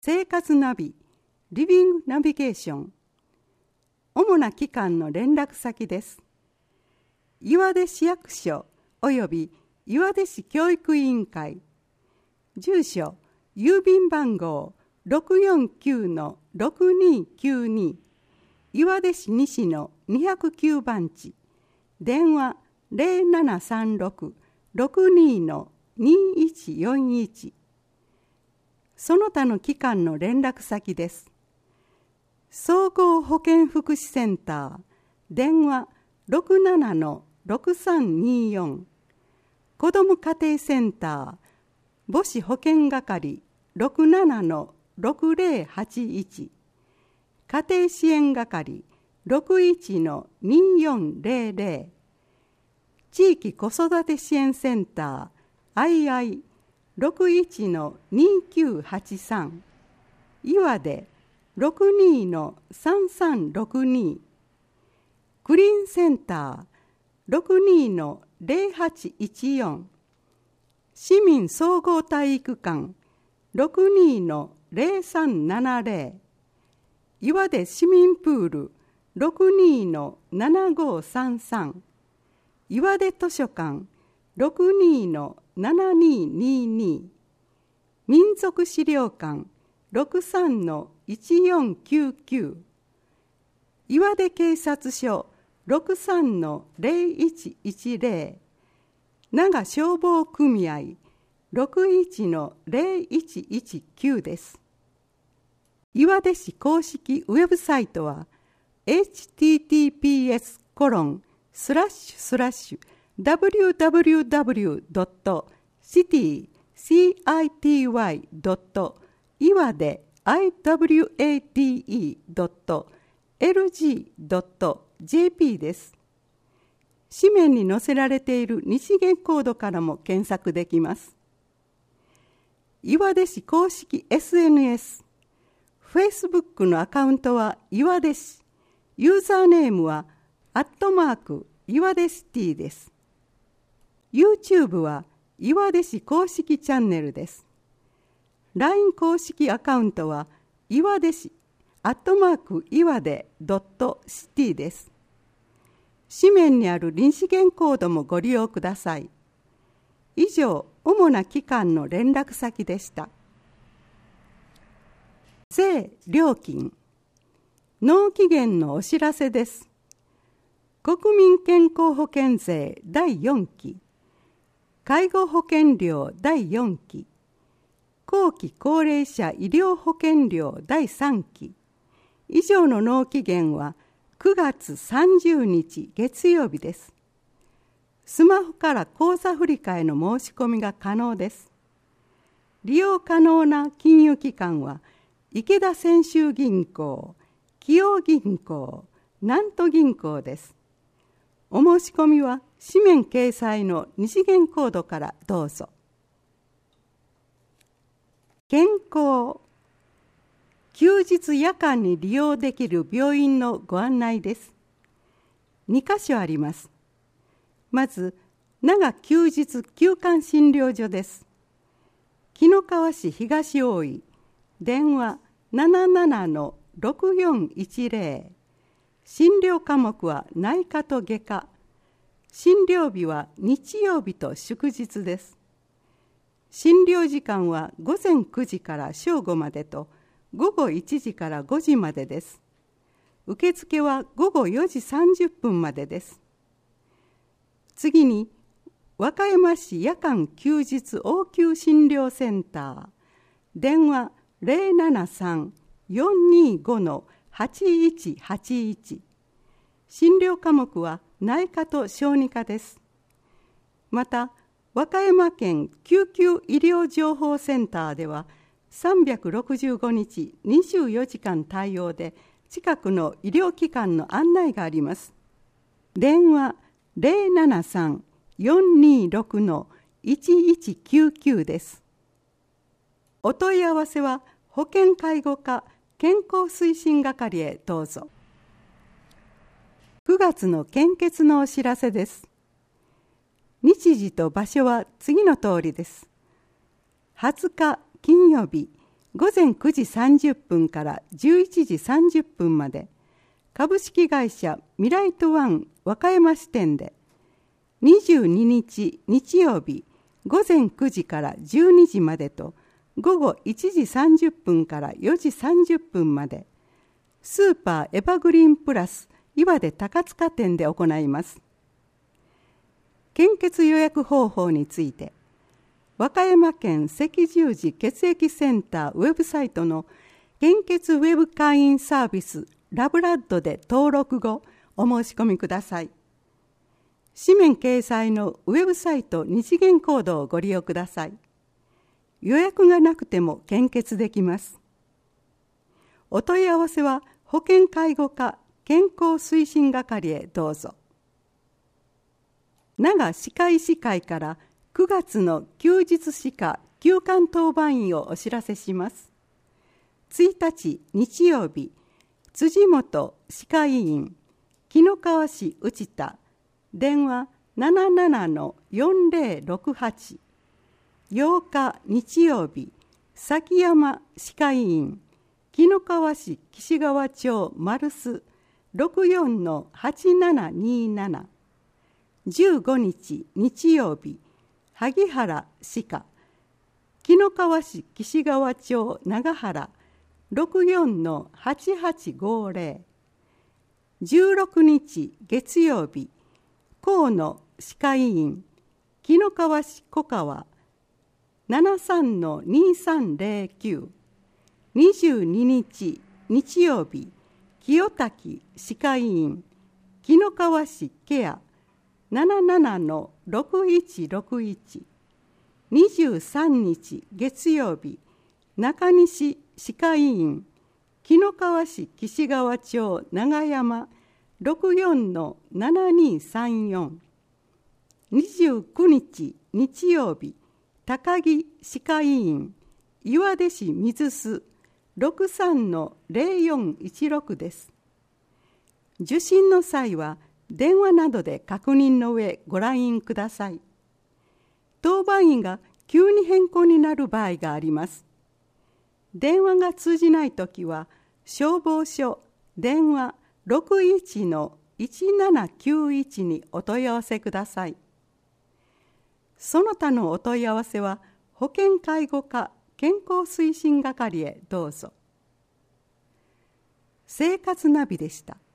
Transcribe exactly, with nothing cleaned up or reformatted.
生活ナビ、リビングナビゲーション。主な機関の連絡先です。岩出市役所および岩出市教育委員会。住所、郵便番号 ろくよんきゅうのろくにきゅうに、岩出市西のにひゃくきゅうばん地。電話 ゼロななさんろく ろくにのにいちよんいち。その他の機関の連絡先です。総合保健福祉センター、電話 ろくななのろくさんによん。子ども家庭センター、母子保健係 ろくななのろくぜろはちいち。家庭支援係 ろくいちのによんぜろぜろ。地域子育て支援センター、アイアイろくいちのにきゅうはちさん。岩出ろくにのさんさんろくに。クリーンセンターろくにのぜろはちいちよん。市民総合体育館ろくにのぜろさんななぜろ。岩出市民プールろくにのななごさんさん。岩出図書館ろくにのななににに。民族資料館ろくさんのいちよんきゅうきゅう。岩出警察署ろくさんのぜろいちいちぜろ。長消防組合ろくいちのぜろいちいちきゅうです。岩出市公式ウェブサイトは エイチティーティーピーエスコロンスラッシュスラッシュダブリューダブリューダブリュードットシティドット岩出 アイダブリューエーディーイードットエルジードットジェーピー です。紙面に載せられている日元コードからも検索できます。岩出市公式 エスエヌエス、Facebook のアカウントは岩出市、ユーザーネームはアットマーク岩出シティです。YouTube は岩出市公式チャンネルです。ライン 公式アカウントは岩出市アットマーク岩出ドットシティです。紙面にある臨時元コードもご利用ください。以上、主な機関の連絡先でした。税・料金、納期限のお知らせです。国民健康保険税だいよんき、介護保険料だいよんき、後期高齢者医療保険料だいさんき、以上の納期限はくがつさんじゅうにち月曜日です。スマホから口座振替の申し込みが可能です。利用可能な金融機関は池田泉州銀行、紀陽銀行、南都銀行です。お申し込みは紙面掲載の二次元コードからどうぞ。健康、休日夜間に利用できる病院のご案内です。にかしょあります。まず、長休日休館診療所です。紀の川市東大井、電話 ななななのろくよんいちぜろ。診療科目は内科と外科。診療日は日曜日と祝日です。診療時間はごぜんくじから正午までと、ごごいちじからごじまでです。受付はごごよじさんじゅっぷんまでです。次に、和歌山市夜間休日応急診療センター、電話ぜろななさんよんにごのはちいちはちいち。診療科目は内科と小児科です。また、和歌山県救急医療情報センターでは、さんびゃくろくじゅうごにちにじゅうよじかん対応で近くの医療機関の案内があります。電話ぜろななさんよんにろくのいちいちきゅうきゅうです。お問い合わせは保健介護課健康推進係へどうぞ。くがつの献血のお知らせです。日時と場所は次の通りです。はつか金曜日ごぜんくじさんじゅっぷんからじゅういちじさんじゅっぷんまで、株式会社ミライトワン和歌山支店で、にじゅうににち日曜日ごぜんくじからじゅうにじまでと、ごごいちじさんじゅっぷんからよじさんじゅっぷんまで、スーパーエバグリーンプラス岩出高塚店で行います。献血予約方法について、和歌山県赤十字血液センターウェブサイトの献血ウェブ会員サービスラブラッドで登録後、お申し込みください。紙面掲載のウェブサイト二次元コードをご利用ください。予約がなくても献血できます。お問い合わせは保健介護課健康推進係へどうぞ。奈良歯科医師会からくがつの休日歯科休館当番医をお知らせします。ついたち日曜日、辻本歯科医院、紀の川市内田、電話 ななななのよんぜろろくはち。ようか日曜日、崎山歯科医院、紀の川市岸川町丸須 ろくよんのはちななになな。じゅうごにち日曜日、萩原歯科、紀の川市岸川町長原 ろくよんのはちはちごぜろ。じゅうろくにち月曜日、河野歯科医院、紀の川市小川 ななさんのにさんぜろきゅう。にじゅうににち日曜日、清滝歯科医院、紀の川市ケア ななななのろくいちろくいち。にじゅうさんにち月曜日、中西歯科医院、紀の川市岸川町長山 ろくよんのななにさんよん。にじゅうくにち日曜日、高木歯科医院、岩出市水須 ろくさんのぜろよんいちろく です。受診の際は電話などで確認の上ご来院ください。当番医が急に変更になる場合があります。電話が通じないときは、消防署電話 ろくいちのいちななきゅういち にお問い合わせください。その他のお問い合わせは、保健介護課健康推進係へどうぞ。生活ナビでした。